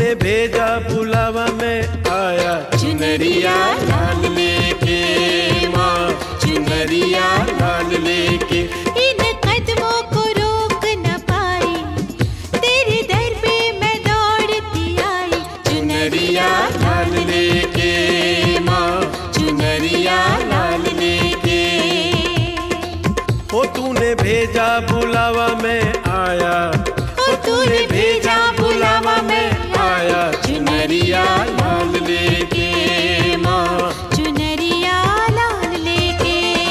तूने भेजा बुलावा मैं आया, चुनरिया लाल लेके माँ, चुनरिया लाल लेके। इन कदमों को रोक न पाई, तेरे दर पे मैं दौड़ती आई। चुनरिया लाल लेके माँ, चुनरिया लाल लेके। ओ तूने भेजा बुलावा मैं आया, ओ तूने भेजा बुलावा मैं आया, चुनरिया लाल लेके माँ, चुनरिया लाल लेके।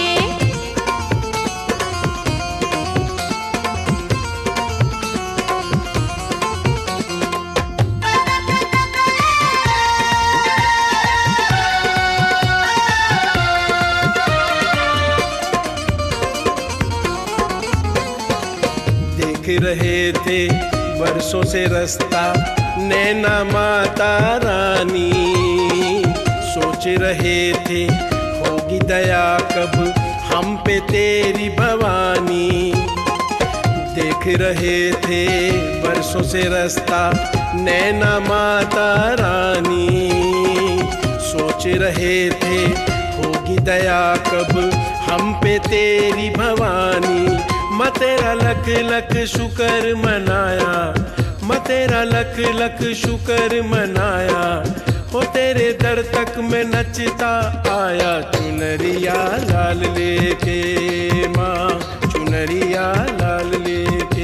देख रहे थे बरसों से रास्ता नैना माता रानी, सोच रहे थे होगी दया कब हम पे तेरी भवानी। देख रहे थे बरसों से रास्ता नैना माता रानी, सोच रहे थे होगी दया कब हम पे तेरी भवानी। मैं तेरा लख लख शुक्र मनाया, मैं तेरा लख लख शुक्र मनाया, हो तेरे दर तक मैं नचता आया। चुनरिया लाल लेके माँ, चुनरिया लाल लेके।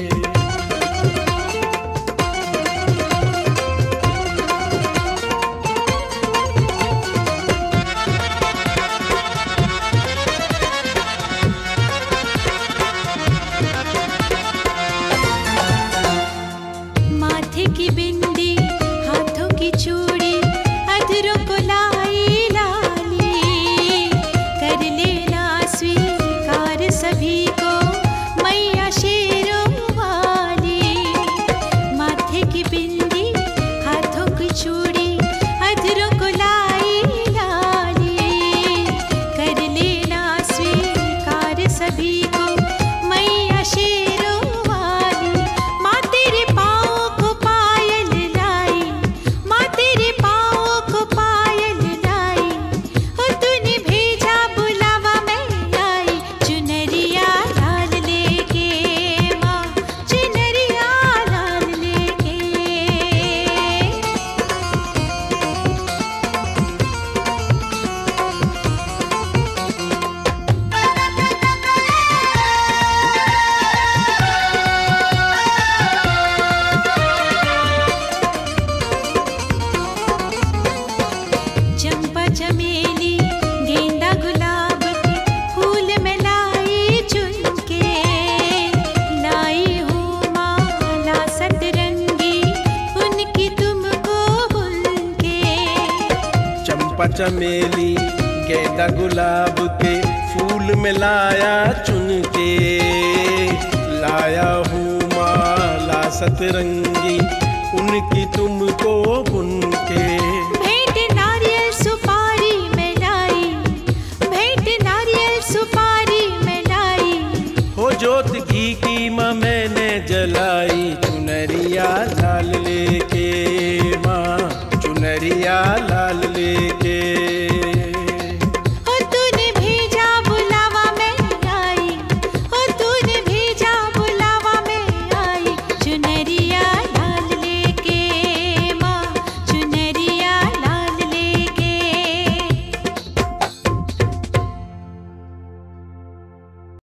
माथे की बिंदी, हाथों की चूड़ी, अधरों को लाई लाली। कर लेना स्वीकार सभी को मैया शेरों वाली। माथे की बिंदी, हाथों की चूड़ी, अधरों को लाई लाली। कर लेना स्वीकार सभी को मैया शेरों वाली। माँ तेरे पाँव को पायल लाई, माँ तेरे पाँव को पायल लाई। और तूने भेजा बुलावा मैं आई, चुनरिया लाल लेके माँ, चुनरिया लाल लेके। चंपा चमेली गेंदा गुलाब के फूल में लाई चुन के। लाई हूँ माला सतरंगी उनकी तुमको बुन के। चंपा चमेली गेंदा गुलाब के फूल में लाया चुन के। लाया हूँ माला सतरंगी उनकी तुमको बुन के। भेंट नारियल सुपारी में लाई, भेंट नारियल सुपारी में लाई। हो ज्योत